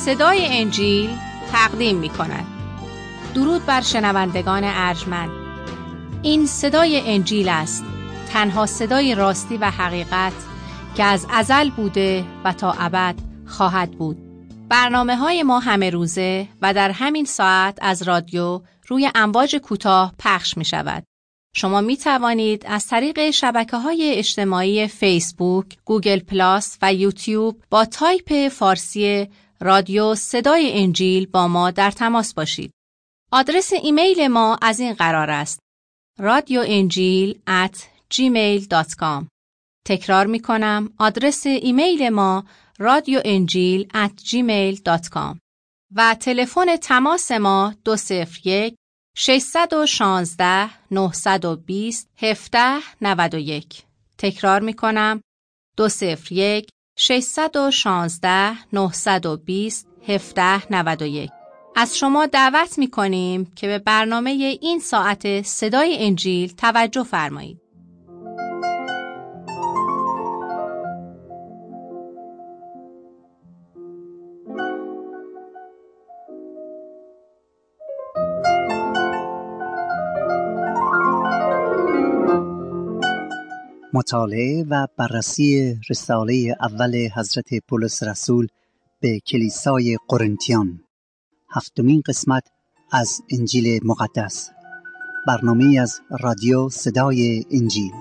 صدای انجیل تقدیم می کند. درود بر شنوندگان ارجمند. این صدای انجیل است، تنها صدای راستی و حقیقت که از ازل بوده و تا ابد خواهد بود. برنامه‌های ما همه روزه و در همین ساعت از رادیو روی امواج کوتاه پخش می شود. شما می توانید از طریق شبکه‌های اجتماعی فیسبوک، گوگل پلاس و یوتیوب با تایپ فارسی رادیو صدای انجیل با ما در تماس باشید. آدرس ایمیل ما از این قرار است: radioenjil@gmail.com. تکرار می کنم، آدرس ایمیل ما radioenjil@gmail.com و تلفن تماس ما 201 616 920 1791. تکرار می کنم، 201 616 920 1791. از شما دعوت می کنیم که به برنامه این ساعت صدای انجیل توجه فرمایید. مطالعه و بررسی رساله اول حضرت پولس رسول به کلیسای قرنتیان، هفتمین قسمت از انجیل مقدس، برنامه از رادیو صدای انجیل.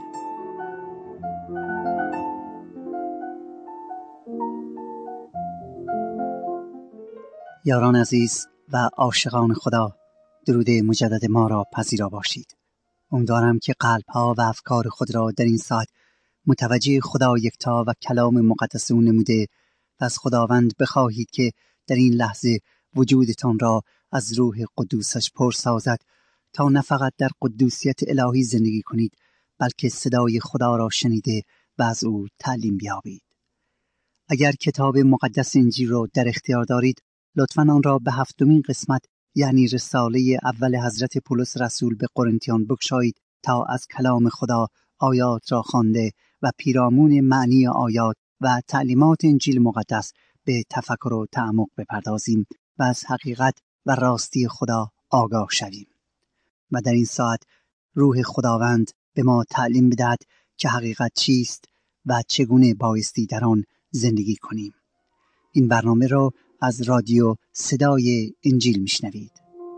یاران عزیز و عاشقان خدا، درود مجدد ما را پذیرا باشید. امیدوارم که قلب‌ها و افکار خود را در این ساعت متوجه خدا یکتا و کلام مقدس او نموده و از خداوند بخواهید که در این لحظه وجودتان را از روح قدوسش پر سازد تا نه فقط در قدوسیت الهی زندگی کنید، بلکه صدای خدا را شنیده و از او تعلیم بیابید. اگر کتاب مقدس انجیل را در اختیار دارید، لطفاً آن را به هفتمین قسمت، یعنی رساله اول حضرت پولس رسول به قرنتیان بگشایید تا از کلام خدا آیات را خوانده و پیرامون معنی آیات و تعلیمات انجیل مقدس به تفکر و تعمق بپردازیم و از حقیقت و راستی خدا آگاه شویم. و در این ساعت روح خداوند به ما تعلیم بدهد که حقیقت چیست و چگونه بایستی در آن زندگی کنیم. این برنامه را از رادیو صدای انجیل میشنوید.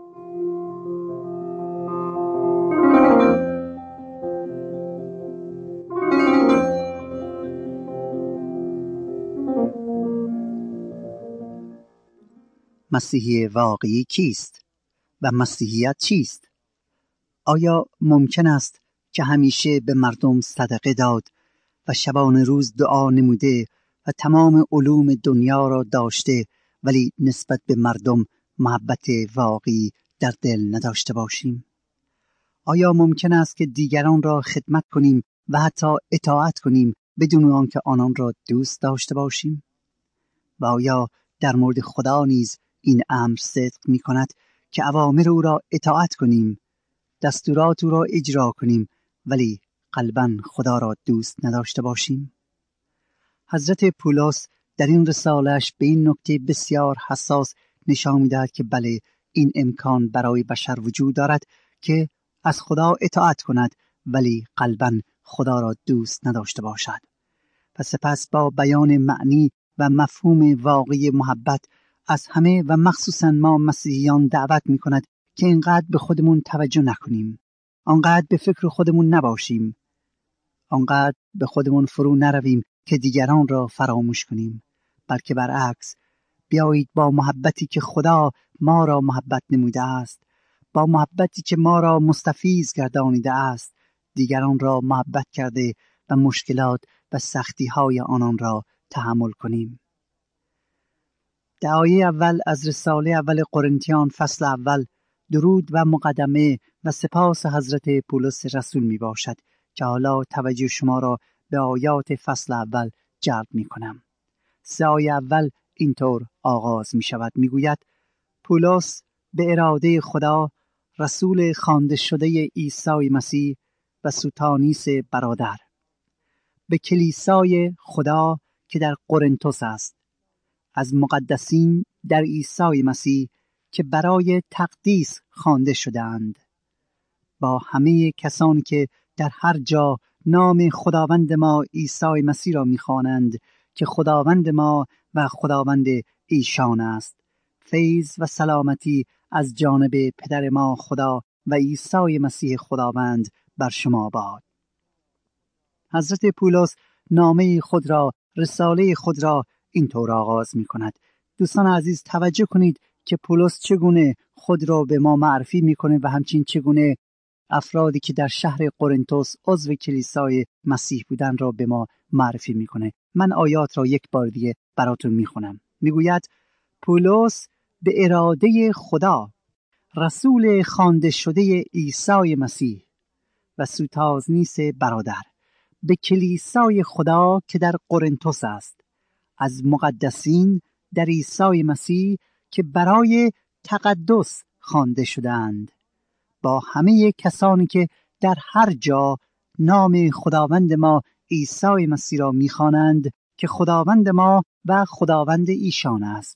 مسیحی واقعی کیست و مسیحیت چیست؟ آیا ممکن است که همیشه به مردم صدقه داد و شبانه روز دعا نموده و تمام علوم دنیا را داشته ولی نسبت به مردم محبت واقعی در دل نداشته باشیم؟ آیا ممکن است که دیگران را خدمت کنیم و حتی اطاعت کنیم بدون آنکه آنان را دوست داشته باشیم؟ و آیا در مورد خدا نیز این امر صدق می کند که اوامر او را اطاعت کنیم، دستورات او را اجرا کنیم ولی قلباً خدا را دوست نداشته باشیم؟ حضرت پولس در این رساله‌اش به این نکته بسیار حساس نشان می‌دهد که بله، این امکان برای بشر وجود دارد که از خدا اطاعت کند ولی قلباً خدا را دوست نداشته باشد. و سپس با بیان معنی و مفهوم واقعی محبت از همه و مخصوصاً ما مسیحیان دعوت می‌کند که اینقدر به خودمون توجه نکنیم، آنقدر به فکر خودمون نباشیم، آنقدر به خودمون فرو نرویم که دیگران را فراموش کنیم، بلکه برعکس بیایید با محبتی که خدا ما را محبت نموده است، با محبتی که ما را مستفیض گردانیده است، دیگران را محبت کرده و مشکلات و سختی‌های آنان را تحمل کنیم. در آیه اول از رساله اول قرنتیان فصل اول درود و مقدمه و سپاس حضرت پولس رسول می باشد که حالا توجه شما را به آیات فصل اول جلب می کنم. 3 آیه اول اینطور آغاز می شود، می گوید: پولس به اراده خدا، رسول خوانده شده عیسی مسیح و سوتانیس برادر، به کلیسای خدا که در قرنتوس است، از مقدسین در عیسی مسیح که برای تقدیس خوانده شدند، با همه کسانی که در هر جا نام خداوند ما عیسی مسیح را می‌خوانند که خداوند ما و خداوند ایشان است. فیض و سلامتی از جانب پدر ما خدا و عیسی مسیح خداوند بر شما باد. حضرت پولس نامه خود را، رساله خود را اینطور آغاز می کند. دوستان عزیز توجه کنید که پولس چگونه خود را به ما معرفی می کنه و همچنین چگونه افرادی که در شهر قرنتوس عضو کلیسای مسیح بودن را به ما معرفی می کنه. من آیات را یک بار دیگه براتون می خونم. می گوید پولس به اراده خدا، رسول خوانده شده عیسی مسیح و سوتازنیس برادر، به کلیسای خدا که در قرنتوس است، از مقدسین در عیسی مسیح که برای تقدس خوانده شدند، با همه کسانی که در هر جا نام خداوند ما عیسی مسیح را می‌خوانند که خداوند ما و خداوند ایشان است.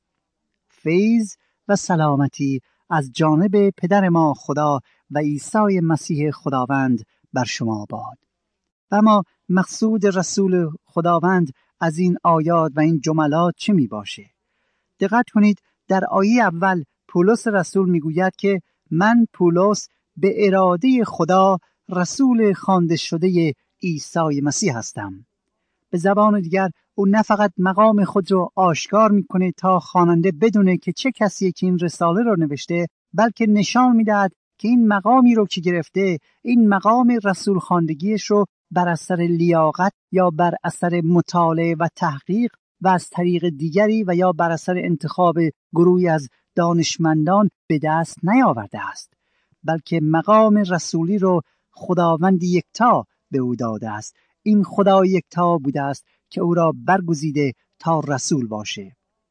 فیض و سلامتی از جانب پدر ما خدا و عیسی مسیح خداوند بر شما باد. و اما مقصود رسول خداوند از این آیات و این جملات چه می باشه؟ دقت کنید، در آیه اول پولس رسول می گوید که من پولس به اراده خدا رسول خوانده شده عیسی مسیح هستم. به زبان دیگر او نه فقط مقام خود رو آشکار میکنه تا خواننده بدونه که چه کسیه که این رساله رو نوشته، بلکه نشان میدهد که این مقامی رو که گرفته، این مقام رسول خواندگیش رو بر اثر لیاقت یا بر اثر مطالعه و تحقیق و از طریق دیگری و یا بر اثر انتخاب گروهی از دانشمندان به دست نیاورده است، بلکه مقام رسولی رو خداوند یکتا به او داده است. این خدا یکتا بوده است که او را برگزیده تا رسول باشه.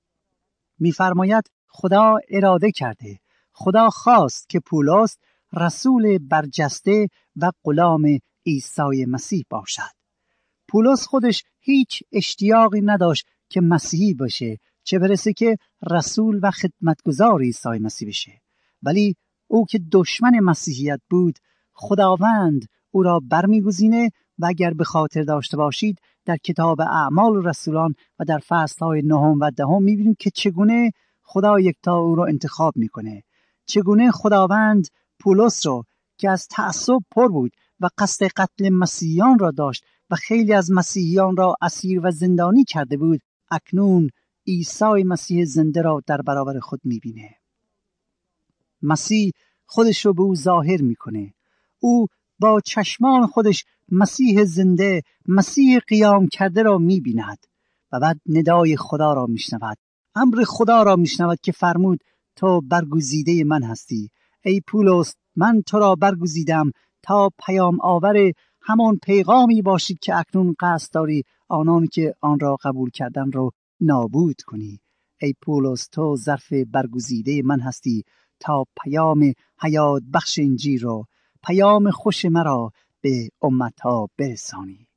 می‌فرماید خدا اراده کرده، خدا خواست که پولس رسول برجسته و غلام عیسی مسیح باشد. پولس خودش هیچ اشتیاقی نداشت که مسیحی باشه، چه برسه که رسول و خدمتگزار عیسی مسیح بشه. ولی او که دشمن مسیحیت بود، خداوند او را برمیگزینه و اگر به خاطر داشته باشید در کتاب اعمال رسولان و در فصل‌های 9 و 10 می‌بینیم که چگونه خدا یکتا او را انتخاب میکنه، چگونه خداوند پولس رو که از تعصب پر بود و قصد قتل مسیحیان را داشت و خیلی از مسیحیان را اسیر و زندانی کرده بود، اکنون عیسی مسیح زنده را در برابر خود می‌بینه. مسیح خودش رو به او ظاهر میکنه. او با چشمان خودش مسیح زنده، مسیح قیام کرده را می‌بیند و بعد ندای خدا را میشنود، امر خدا را میشنود که فرمود تو برگزیده من هستی. ای پولس، من تو را برگزیدم تا پیام آور همان پیغامی باشید که اکنون قصد داری آنانی که آن را قبول کردن را نابود کنی. ای پولس، تو ظرف برگزیده من هستی تا پیام حیات بخش انجیل را، پیام خوش مرا به امتها برسانی.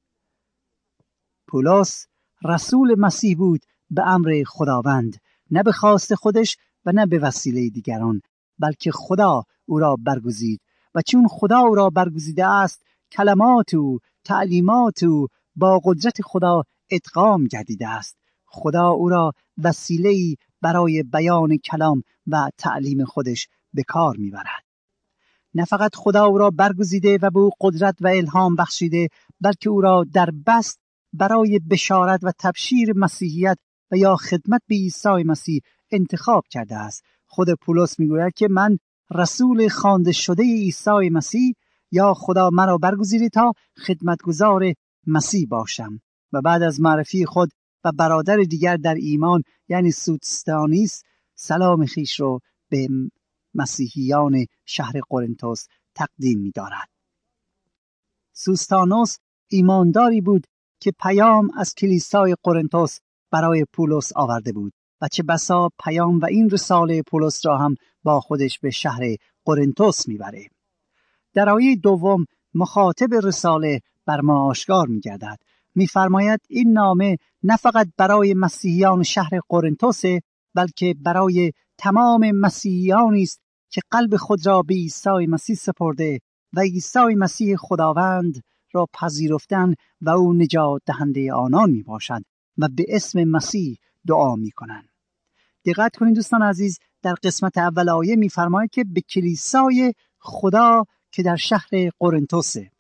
پولس رسول مسیح بود به امر خداوند، نه به خواست خودش و نه به وسیله دیگران، بلکه خدا او را برگزید و چون خدا او را برگزیده است، کلمات او، تعلیمات او با قدرت خدا ادغام گردیده است. خدا او را وسیله‌ای برای بیان کلام و تعلیم خودش به کار میبرد. نه فقط خدا او را برگزیده و به او قدرت و الهام بخشیده، بلکه او را در بست برای بشارت و تبشیر مسیحیت و یا خدمت به عیسی مسیح انتخاب کرده است. خود پولس میگوید که من رسول خوانده شده عیسی مسیح، یا خدا مرا برگزیده تا خدمتگزار مسیح باشم. و بعد از معرفی خود و برادر دیگر در ایمان یعنی سوتستانیس، سلام خیش رو به مسیحیان شهر قرنتوس تقدیم می دارد. سوستانوس ایمانداری بود که پیام از کلیسای قرنتوس برای پولس آورده بود و چه بسا پیام و این رساله پولس را هم با خودش به شهر قرنتوس میبره. در آیه 2 مخاطب رساله بر ما آشکار میگردد، می‌فرماید این نامه نه فقط برای مسیحیان شهر قرنتوس، بلکه برای تمام مسیحیانی است که قلب خود را به عیسی مسیح سپرده و عیسی مسیح خداوند را پذیرفتن و او نجات دهنده آنان می باشد و به اسم مسیح دعا می کنند. دقت کنید دوستان عزیز، در قسمت اول آیه می فرماید که به کلیسای خدا که در شهر قرنتوسه.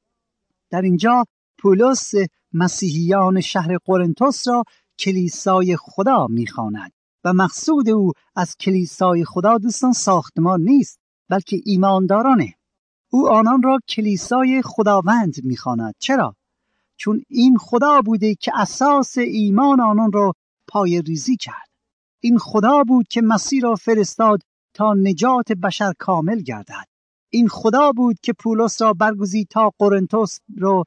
در اینجا پولس مسیحیان شهر قرنتوس را کلیسای خدا می خواند و مقصود او از کلیسای خدا دوستان ساختمان نیست، بلکه ایماندارانه. او آنان را کلیسای خداوند می‌خواند. چرا؟ چون این خدا بوده که اساس ایمان آنان را پای ریزی کرد. این خدا بود که مسیح را فرستاد تا نجات بشر کامل گردد. این خدا بود که پولس را برگزید تا قرنتوس را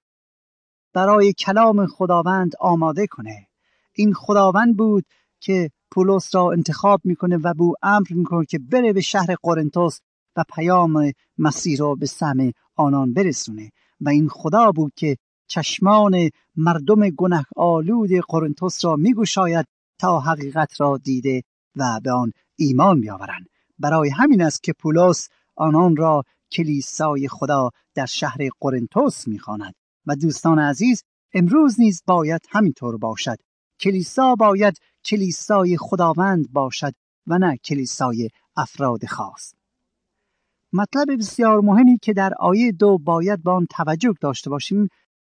برای کلام خداوند آماده کنه. این خداوند بود که پولس را انتخاب میکنه و به او امر میکنه که بره به شهر قرنتوس و پیام مسیح را به سمع آنان برسونه. و این خدا بود که چشمان مردم گناه آلود قرنتوس را میگشاید تا حقیقت را دیده و به آن ایمان بیاورند. برای همین است که پولس آنان را کلیسای خدا در شهر قرنتوس میخواند. و دوستان عزیز، امروز نیز باید همینطور باشد. کلیسا باید کلیسای خداوند باشد و نه کلیسای افراد خاص. مطلب بسیار مهمی که در آیه 2 باید با آن توجه داشته باشیم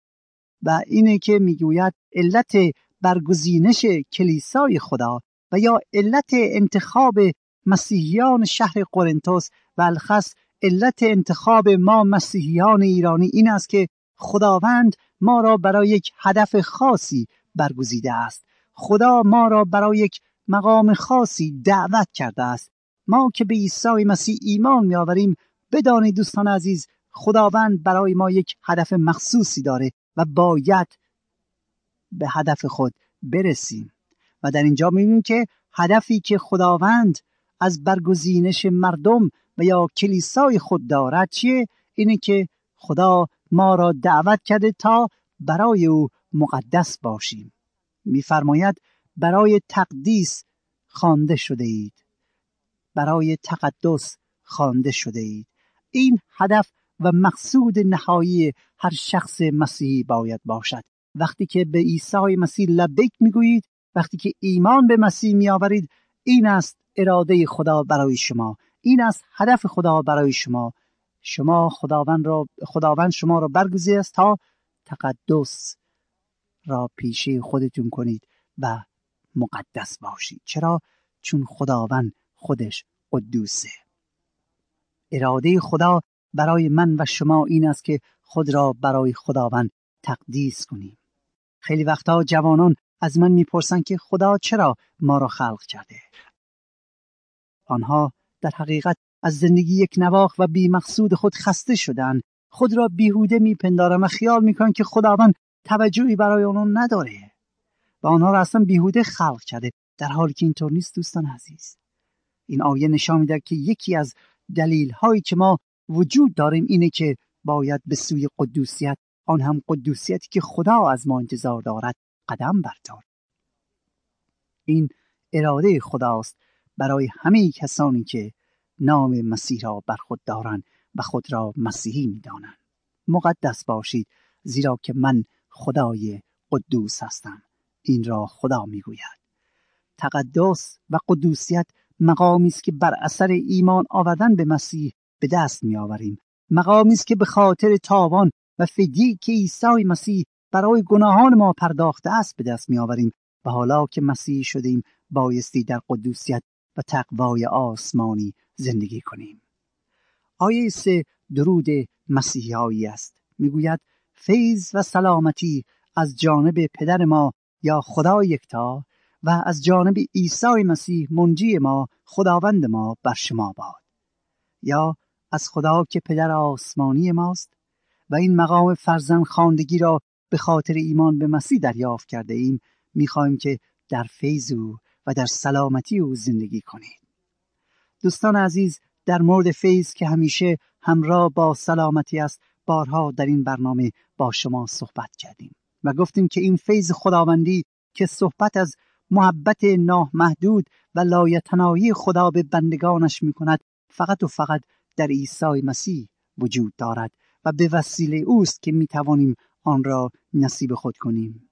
و اینه که میگوید علت برگزینش کلیسای خدا و یا علت انتخاب مسیحیان شهر قرنتوس و الخص علت انتخاب ما مسیحیان ایرانی این است که خداوند ما را برای یک هدف خاصی برگزیده است. خدا ما را برای یک مقام خاصی دعوت کرده است. ما که به عیسی مسیح ایمان می آوریم، بدانید دوستان عزیز، خداوند برای ما یک هدف مخصوصی داره و باید به هدف خود برسیم. و در اینجا می‌بینیم که هدفی که خداوند از برگزینش مردم و یا کلیسای خود دارد چیه؟ اینه که خدا ما را دعوت کرده تا برای او مقدس باشیم. می‌فرماید برای تقدیس خوانده شده اید، برای تقدس خوانده شده اید. این هدف و مقصود نهایی هر شخص مسیحی باید باشد. وقتی که به عیسی مسیح لبیک میگویید، وقتی که ایمان به مسیح میآورید، این است اراده خدا برای شما، این است هدف خدا برای شما. خداوند شما را برگزیده است تا تقدس را پیشه خودتون کنید و مقدس باشید. چرا؟ چون خداوند خودش قدوسه. اراده خدا برای من و شما این است که خود را برای خداوند تقدیس کنیم. خیلی وقتا جوانان از من میپرسن که خدا چرا ما را خلق کرده؟ آنها در حقیقت از زندگی یک نواخت و بی مقصود خود خسته شدن، خود را بیهوده میپندارن و خیال میکنن که خداوند توجهی برای آنها نداره و آنها را اصلا بیهوده خلق کرده، در حالی که اینطور نیست. دوستان عزیز، این آیه نشان میده که یکی از دلیل هایی که ما وجود داریم اینه که باید به سوی قدوسیت، آن هم قدوسیتی که خدا از ما انتظار دارد، قدم برداریم. این اراده خداست برای همه کسانی که نام مسیح را بر خود دارند و خود را مسیحی می‌دانند. مقدس باشید زیرا که من خدای قدوس هستم. این را خدا میگوید. تقدس و قدوسیت مقامی است که بر اثر ایمان آوردن به مسیح به دست می‌آوریم. مقامی است که به خاطر تاوان و فدیه‌ای که عیسی مسیح برای گناهان ما پرداخته است به دست می‌آوریم و حالا که مسیحی شدیم بایستی در قدوسیت و تقوای آسمانی زندگی کنیم. آیه 3 درود مسیحایی است. میگوید فیض و سلامتی از جانب پدر ما یا خدا یکتا و از جانب عیسی مسیح منجی ما خداوند ما بر شما باد. یا از خدا که پدر آسمانی ماست و این مقام فرزند خواندگی را به خاطر ایمان به مسیح دریافت کرده ایم، میخواهیم که در فیض او و در سلامتی او زندگی کنید. دوستان عزیز، در مورد فیض که همیشه همراه با سلامتی است، بارها در این برنامه با شما صحبت کردیم. و گفتیم که این فیض خداوندی که صحبت از محبت نامحدود و لایتناهی خدا به بندگانش می‌کند فقط و فقط در عیسی مسیح وجود دارد و به وسیله اوست که می‌توانیم آن را نصیب خود کنیم.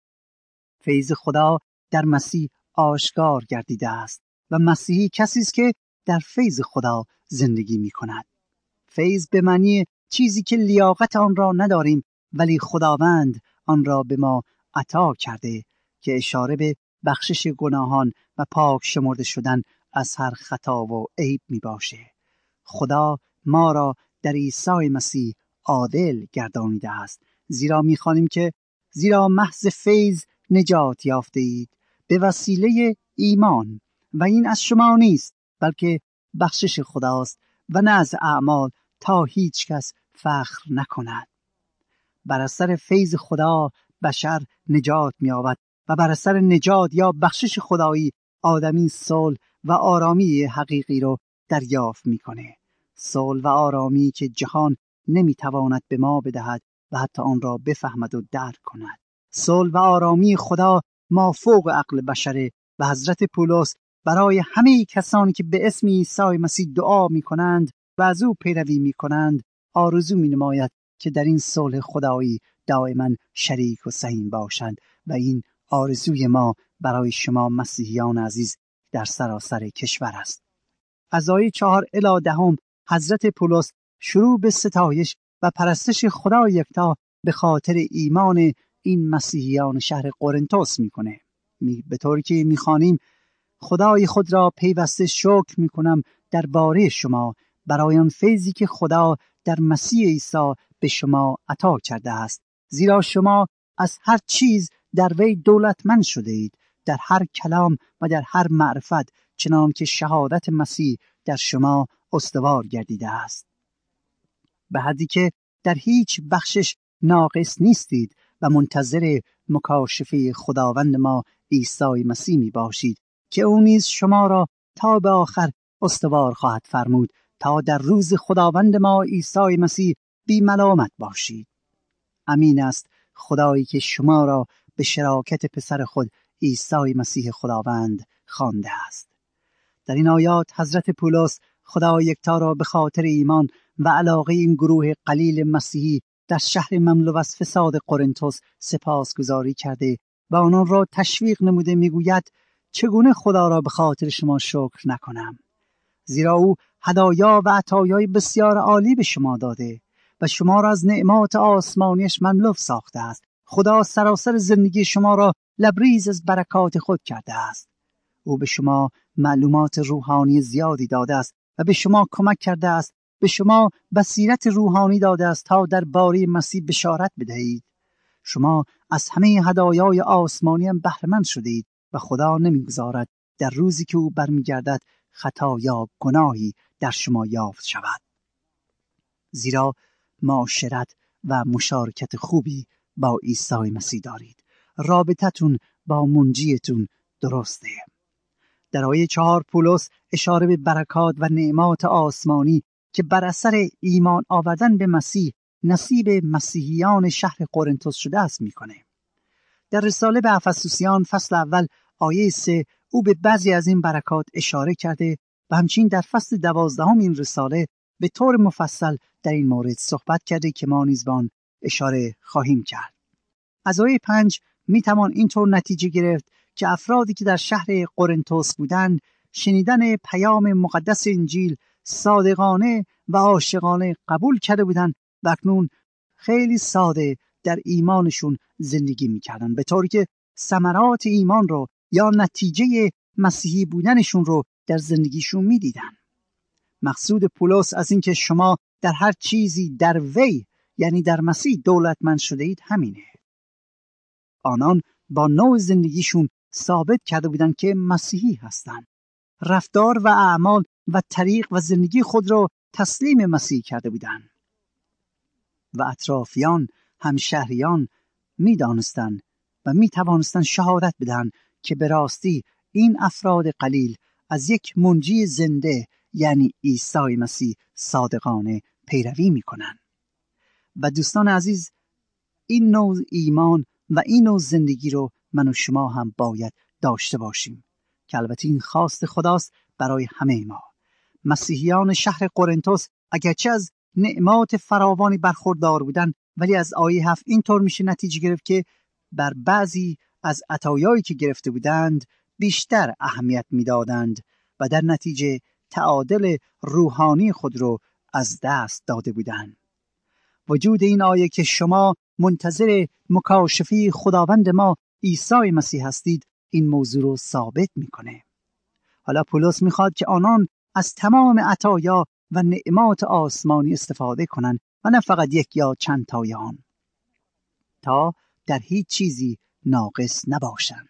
فیض خدا در مسیح آشکار گردیده است و مسیحی کسی است که در فیض خدا زندگی می‌کند. فیض به معنی چیزی که لیاقت آن را نداریم ولی خداوند آن را به ما عطا کرده، که اشاره به بخشش گناهان و پاک شمرده شدن از هر خطا و عیب می باشه. خدا ما را در عیسی مسیح عادل گردانیده است، زیرا می خوانیم که زیرا محض فیض نجات یافته اید به وسیله ایمان و این از شما نیست بلکه بخشش خداست و نه از اعمال تا هیچ کس فخر نکند. بر اثر فیض خدا بشر نجات می‌یابد و بر اثر نجات یا بخشش خدایی آدمی صلح و آرامی حقیقی رو دریافت می‌کنه. صلح و آرامی که جهان نمی‌تواند به ما بدهد و حتی آن را بفهمد و درک کند. صلح و آرامی خدا مافوق عقل بشره و حضرت پولس برای همه کسانی که به اسم عیسی مسیح دعا می‌کنند و از او پیروی می‌کنند آرزو می‌نماید که در این صلح خدایی دائما شریک و سهیم باشند و این آرزوی ما برای شما مسیحیان عزیز در سراسر کشور است. از آیه 4 الی 10 حضرت پولس شروع به ستایش و پرستش خدای یکتا به خاطر ایمان این مسیحیان شهر قرنتس میکنه. به طوری که میخوانیم خدای خود را پیوسته شکر میکنم درباره شما برای آن فیضی که خدا در مسیح عیسی به شما عطا کرده است، زیرا شما از هر چیز در وی دولتمند شده اید، در هر کلام و در هر معرفت، چنان که شهادت مسیح در شما استوار گردیده است، به حدی که در هیچ بخشش ناقص نیستید و منتظر مکاشفه خداوند ما عیسی مسیح می باشید که او نیز شما را تا به آخر استوار خواهد فرمود تا در روز خداوند ما عیسی مسیح بی ملامت باشید. امین است خدایی که شما را به شراکت پسر خود عیسی مسیح خداوند خوانده است. در این آیات حضرت پولس خدا یکتا را به خاطر ایمان و علاقه این گروه قلیل مسیحی در شهر مملو از فساد قرنتس سپاسگزاری کرده و آنان را تشویق نموده. میگوید چگونه خدا را به خاطر شما شکر نکنم، زیرا او هدایا و عطایای بسیار عالی به شما داده و شما را از نعمات آسمانیش مملو ساخته است. خدا سراسر زندگی شما را لبریز از برکات خود کرده است. او به شما معلومات روحانی زیادی داده است و به شما کمک کرده است، به شما بصیرت روحانی داده است تا در باره مسیح بشارت بدهید. شما از همه هدایای آسمانی هم بهره مند شدید و خدا نمیگذارد در روزی که او برمیگردد خطا یا گناهی در شما یافت شود، زیرا معاشرت و مشارکت خوبی با عیسی مسیح دارید. رابطتون با منجیتون درسته. در آیه 4 پولس اشاره به برکات و نعمات آسمانی که بر اثر ایمان آوردن به مسیح نصیب مسیحیان شهر قرنتس شده است میکنه. در رساله به افسوسیان فصل اول آیه 3 او به بعضی از این برکات اشاره کرده و همچنین در فصل 12 این رساله به طور مفصل در این مورد صحبت کرده که ما نیز به آن اشاره خواهیم کرد. از آیه 5 میتوان اینطور نتیجه گرفت که افرادی که در شهر قرنتس بودند شنیدن پیام مقدس انجیل صادقانه و عاشقانه قبول کرده بودند و اکنون خیلی ساده در ایمانشون زندگی میکردن، به طوری که ثمرات ایمان رو یا نتیجه مسیحی بودنشون رو در زندگیشون میدیدن. مقصود پولس از این که شما در هر چیزی در وی یعنی در مسیح دولتمند شده اید همینه. آنان با نوع زندگیشون ثابت کرده بودند که مسیحی هستند. رفتار و اعمال و طریق و زندگی خود را تسلیم مسیح کرده بودند و اطرافیان همشهریان می‌دانستند و می‌توانستند شهادت بدهند که به راستی این افراد قلیل از یک منجی زنده یعنی عیسی مسیح صادقانه پیروی می‌کنند. و دوستان عزیز، این نوع ایمان و این نوع زندگی رو من و شما هم باید داشته باشیم که البته این خواست خداست برای همه ما. مسیحیان شهر قرنتس اگرچه از نعمات فراوانی برخوردار بودن، ولی از آیه 7 اینطور میشه نتیجه گرفت که بر بعضی از عطایایی که گرفته بودند بیشتر اهمیت میدادند و در نتیجه تعادل روحانی خود رو از دست داده بودند. وجود این آیه که شما منتظر مکاشفه خداوند ما عیسی مسیح هستید این موضوع رو ثابت میکنه. حالا پولس میخواد که آنان از تمام عطایا و نعمات آسمانی استفاده کنند و نه فقط یک یا چند تای آن، تا در هیچ چیزی ناقص نباشند.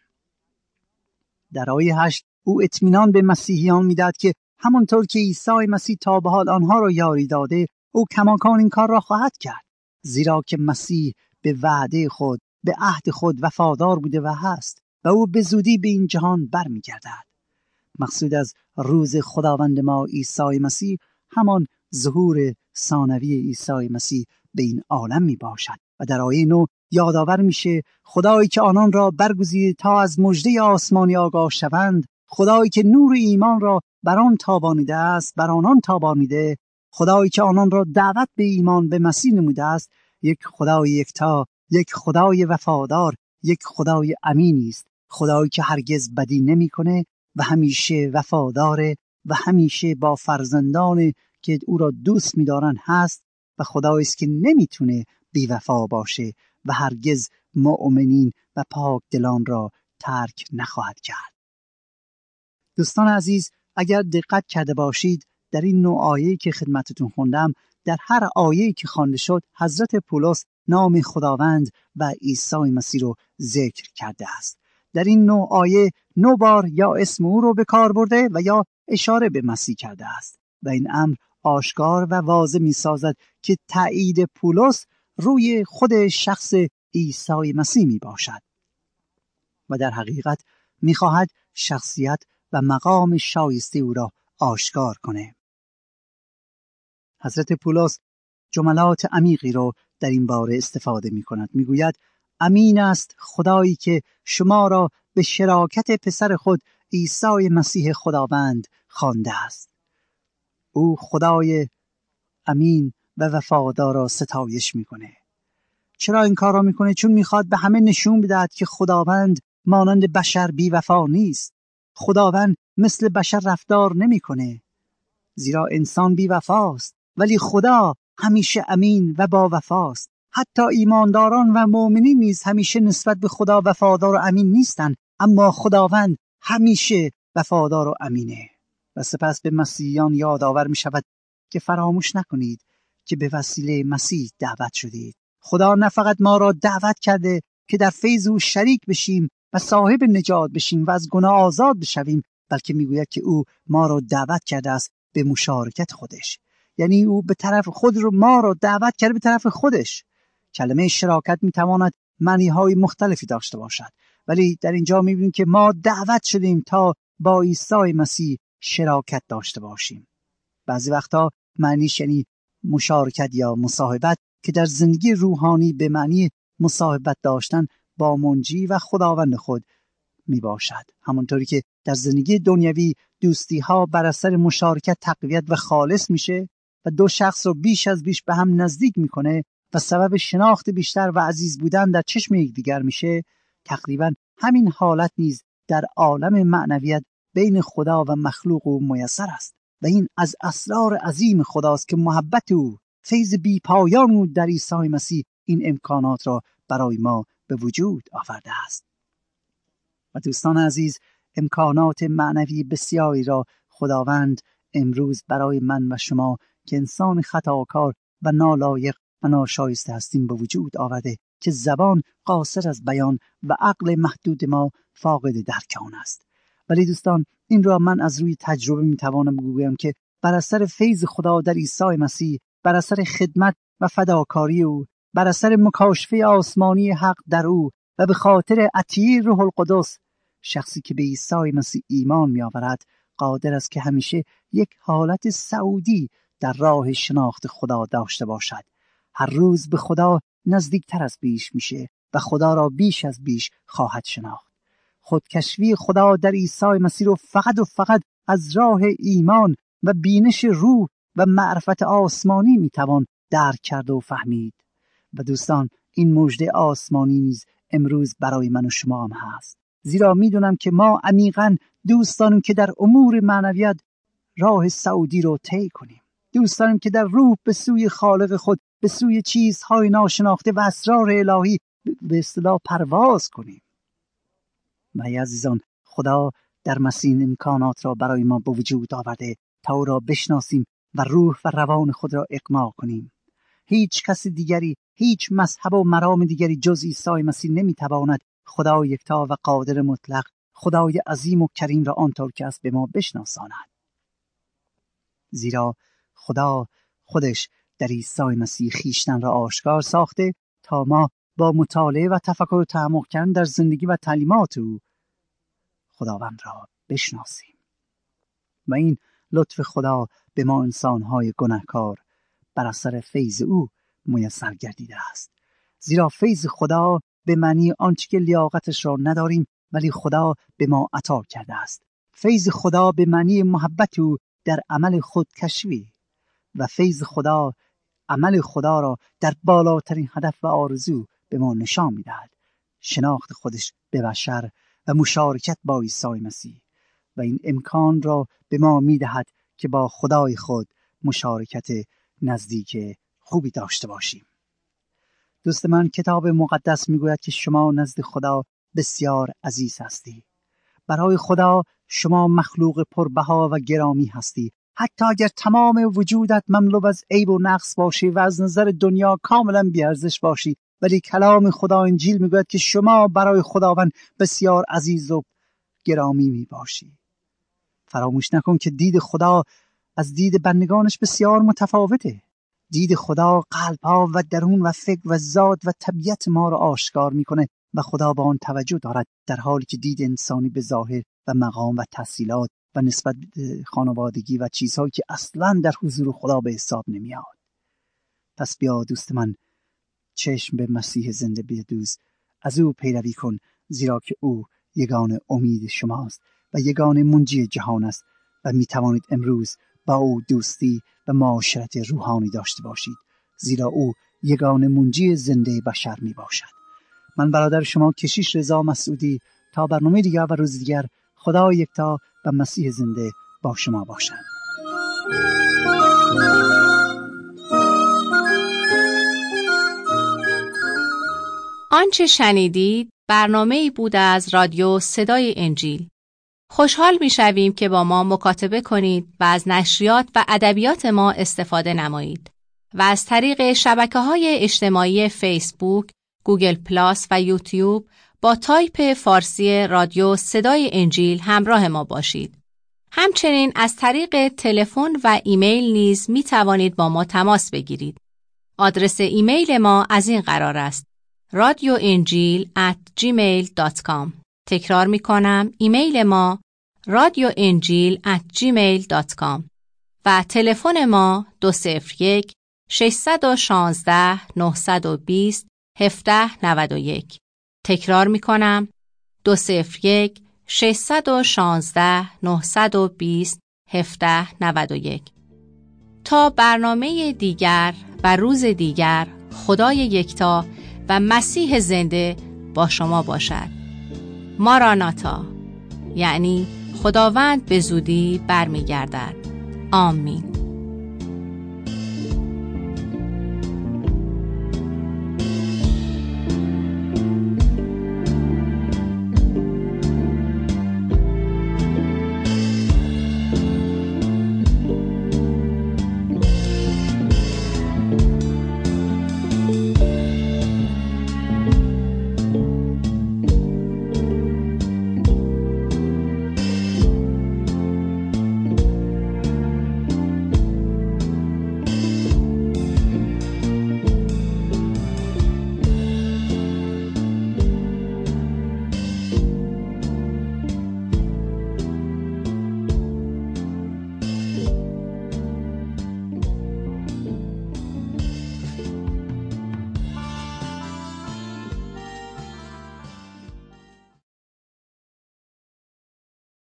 در آیه 8 او اطمینان به مسیحیان میداد که همانطور که عیسی مسیح تا به حال آنها را یاری داده، او کماکان این کار را خواهد کرد، زیرا که مسیح به وعده خود، به عهد خود وفادار بوده و هست و او به زودی به این جهان برمیگردد. مقصود از روز خداوند ما عیسی مسیح همان ظهور ثانوی عیسی مسیح به این عالم می باشد و در آیه 9 یادآور میشه خدایی که آنان را برگزیده تا از مژده آسمانی آگاه شوند، خدایی که نور ایمان را بر آن تابانیده است، بر آنان تابانیده، خدایی که آنان را دعوت به ایمان به مسیح نموده است، یک خدای یکتا، یک خدای وفادار، یک خدای امینی است، خدایی که هرگز بدی نمیکنه و همیشه وفاداره و همیشه با فرزندان که او را دوست می‌دارن هست و خدایی است که نمیتونه بی‌وفا باشه و هرگز مؤمنین و پاک دلان را ترک نخواهد کرد. دوستان عزیز، اگر دقت کرده باشید در این نوع آیه‌ای که خدمتتون خوندم، در هر آیه‌ای که خوانده شد حضرت پولس نام خداوند و عیسی مسیح رو ذکر کرده است. در این نوع آیه 9 بار یا اسم او رو به کار برده و یا اشاره به مسیح کرده است و این امر آشکار و واضح می سازد که تایید پولس روی خود شخص عیسی مسیح می باشد و در حقیقت می خواهد شخصیت و مقام شایسته او را آشکار کنه. حضرت پولس جملات عمیقی رو در این باره استفاده می کند. می گوید امین است خدایی که شما را به شراکت پسر خود عیسی مسیح خداوند خوانده است. او خدای امین و وفادار را ستایش میکنه. چرا این کار را میکنه؟ چون میخواد به همه نشون بدهد که خداوند مانند بشر بی وفا نیست. خداوند مثل بشر رفتار نمیکنه، زیرا انسان بی وفاست، ولی خدا همیشه امین و با وفاست. حتی ایمانداران و مؤمنین نیز همیشه نسبت به خدا وفادار و امین نیستند، اما خداوند همیشه وفادار و امینه. و سپس به مسیحیان یادآور می شود که فراموش نکنید که به وسیله مسیح دعوت شدید. خدا نه فقط ما را دعوت کرده که در فیض او شریک بشیم و صاحب نجات بشیم و از گناه آزاد بشویم، بلکه میگوید که او ما را دعوت کرده است به مشارکت خودش. یعنی او به طرف خود رو ما را دعوت کرده به طرف خودش. کلمه شراکت میتواند معنی‌های مختلفی داشته باشد، ولی در اینجا میبینیم که ما دعوت شدیم تا با عیسی مسیح شراکت داشته باشیم. بعضی وقتا معنیش یعنی مشارکت یا مصاحبت که در زندگی روحانی به معنی مصاحبت داشتن با منجی و خداوند خود می باشد. همونطوری که در زندگی دنیوی دوستی ها بر اثر مشارکت تقویت و خالص میشه و دو شخص رو بیش از بیش به هم نزدیک میکنه و سبب شناخت بیشتر و عزیز بودن در چشم یکدیگر میشه، تقریبا همین حالت نیز در عالم معنویت بین خدا و مخلوق او میسر است و این از اسرار عظیم خداست که محبت او، فیض بی پایان او در عیسی مسیح این امکانات را برای ما به وجود آورده است. و دوستان عزیز، امکانات معنوی بسیاری را خداوند امروز برای من و شما که انسان خطاکار و نالایق و ناشایسته هستیم به وجود آورده که زبان قاصر از بیان و عقل محدود ما فاقد درک آن است. ولی دوستان، این را من از روی تجربه میتوانم بگویم که بر اثر فیض خدا در عیسی مسیح، بر اثر خدمت و فداکاری او، بر اثر مکاشفه آسمانی حق در او و به خاطر عطیه روح القدس، شخصی که به عیسی مسیح ایمان میآورد قادر است که همیشه یک حالت سعودی در راه شناخت خدا داشته باشد. هر روز به خدا نزدیکتر از پیش میشه و خدا را بیش از بیش خواهد شناخت. خودکشفی خدا در عیسی مسیح رو فقط از راه ایمان و بینش روح و معرفت آسمانی میتوان درک کرد و فهمید. و دوستان، این مژده آسمانی نیز امروز برای من و شما هم هست، زیرا میدونم که ما عمیقاً دوست داریم که در امور معنویت راه صعودی رو طی کنیم. دوست داریم که در روح به سوی خالق خود، به سوی چیزهای ناشناخته و اسرار الهی به اصطلاح پرواز کنیم. و ای عزیزان، خدا در مسیح امکانات را برای ما به وجود آورده تا او را بشناسیم و روح و روان خود را اقناع کنیم. هیچ کس دیگری، هیچ مذهب و مرام دیگری جز عیسی مسیح نمیتواند خدای یکتا و قادر مطلق، خدای عظیم و کریم را آنطور که است به ما بشناساند. زیرا خدا خودش در عیسی مسیح خویشتن را آشکار ساخته تا ما با مطالعه و تفکر و تعمق کردن در زندگی و تعلیمات او خداوند را بشناسیم. و این لطف خدا به ما انسان‌های گناهکار بر اثر فیض او میسر گردیده است. زیرا فیض خدا به معنی آنچه که لیاقتش را نداریم ولی خدا به ما عطا کرده است. فیض خدا به معنی محبت او در عمل خودکشفی و فیض خدا عمل خدا را در بالاترین هدف و آرزو به ما نشان می‌دهد: شناخت خودش به بشر و مشارکت با عیسی مسیح. و این امکان را به ما می‌دهد که با خدای خود مشارکت نزدیک خوبی داشته باشیم. دوست من، کتاب مقدس میگوید که شما نزد خدا بسیار عزیز هستی. برای خدا شما مخلوق پربها و گرامی هستی. حتی اگر تمام وجودت مملو از عیب و نقص باشی و از نظر دنیا کاملا بی‌ارزش باشی، ولی کلام خدا انجیل میگوید که شما برای خداوند بسیار عزیز و گرامی میباشی. فراموش نکن که دید خدا از دید بندگانش بسیار متفاوته. دید خدا قلب‌ها و درون و فکر و ذات و طبیعت ما را آشکار میکنه و خدا با آن توجه دارد، در حالی که دید انسانی به ظاهر و مقام و تحصیلات و نسبت خانوادگی و چیزهایی که اصلاً در حضور خدا به حساب نمیاد. پس بیا دوست من، چشم به مسیح زنده بدوز، از او پیروی کن، زیرا که او یگانه امید شماست و یگانه منجی جهان است و میتوانید امروز با او دوستی و معاشرت روحانی داشته باشید، زیرا او یگانه منجی زنده بشر می باشد. من برادر شما کشیش رضا مسعودی، تا برنامه دیگر و روز دیگر، خدا یکتا و مسیح زنده با شما باشد. آنچه شنیدید برنامه‌ای بود از رادیو صدای انجیل. خوشحال می‌شویم که با ما مکاتبه کنید و از نشریات و ادبیات ما استفاده نمایید و از طریق شبکه‌های اجتماعی فیسبوک، گوگل پلاس و یوتیوب با تایپ فارسی رادیو صدای انجیل همراه ما باشید. همچنین از طریق تلفن و ایمیل نیز می توانید با ما تماس بگیرید. آدرس ایمیل ما از این قرار است: radioenjil@gmail.com. تکرار می کنم، ایمیل ما radioenjil@gmail.com و تلفن ما 201-616-920-1791. تکرار می کنم، 201-616-920-1791. تا برنامه دیگر و روز دیگر، خدای یکتا و مسیح زنده با شما باشد. ماراناتا، یعنی خداوند به زودی برمیگردد. آمین.